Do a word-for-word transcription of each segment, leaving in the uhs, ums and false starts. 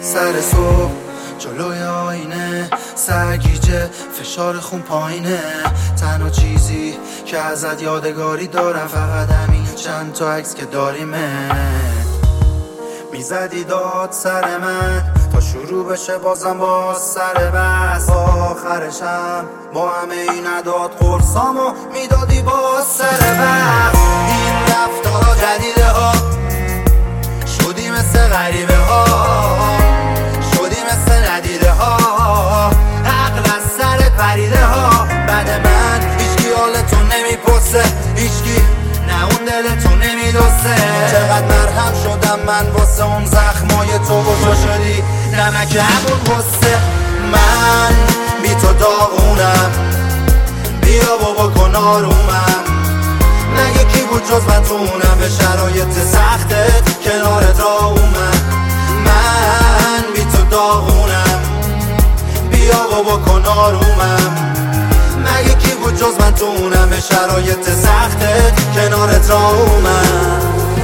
سر صبح جلوی آینه سرگیجه فشار خون پایینه. تنها چیزی که ازت یادگاری دارم فقط همین چند تا عکس که داریمه. میزدی داد سر من تا شروع بشه بازم باز سر بس. آخرشم با همه این نداد قرصامو میدادی باز سر بس. این رفتارا جدیده ها شدی مثل غریبه ها، شدی مثل ندیده ها، عقل از سرت پریده ها. بعد من هیچکی حالتو نمیپرسه، هیچکی نه اون دلتو نمیدوسه. چقدر مرهم شدم من واسه اون زخمای تو و تو شدی نمک همون غصه. من بی تو داغونم، بیا بابا کن آرومم. نه یکی بود جز من تو اونم به شرایط سختت کنارت را اومد. من بی تو داغونم، بیا بابا کن آرومم. نه یکی بود جز من تو اونم به شرایط سختت کنارت را اومد.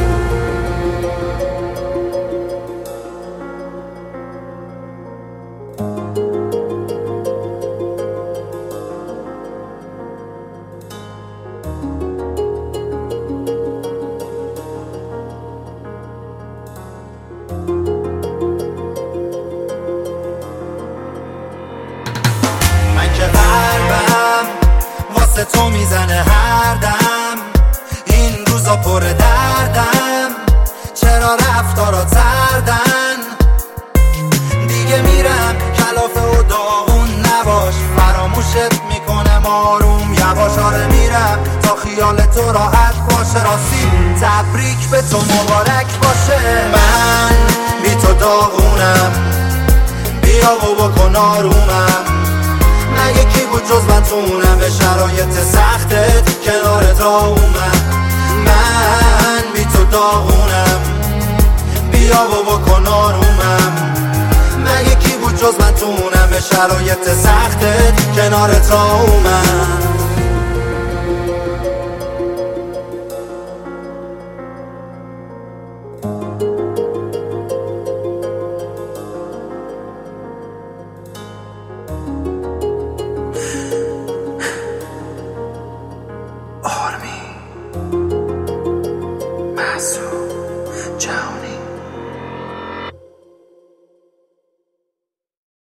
که قلبم واسه تو میزنه هر دم، این روزا پر دردم. چرا رفتارات سردن؟ دیگه میرم کلافه و داغون نباش، فراموشت میکنم آروم یواش. آره میرم تا خیال تو راحت باشه، راستی تبریک به تو مبارک باشه. من بی تو داغونم، بیا بابا کن آرومم. نه یکی بود جز من تو اونم به شرایط سختت کنارت را اومد. من بی تو داغونم، بیا بابا کن آرومم. نه یکی بود جز من تو اونم به شرایط سختت کنارت را اومد.